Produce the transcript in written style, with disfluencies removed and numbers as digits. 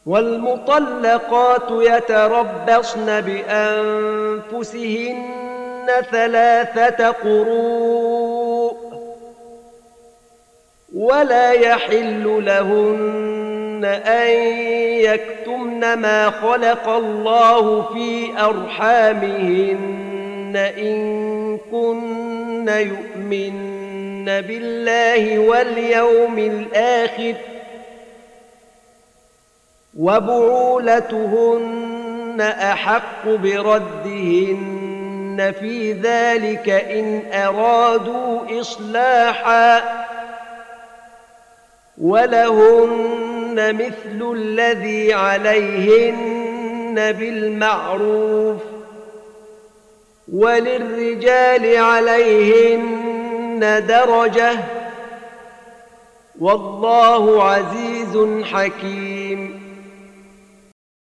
والمطلقات يتربصن بأنفسهن 3 قروء ولا يحل لهن أن يكتمن ما خلق الله في أرحامهن إن كن يؤمن بالله واليوم الآخر وبعولتهن أحق بردهن في ذلك إن أرادوا إصلاحا ولهن مثل الذي عليهن بالمعروف وللرجال عليهن درجة والله عزيز حكيم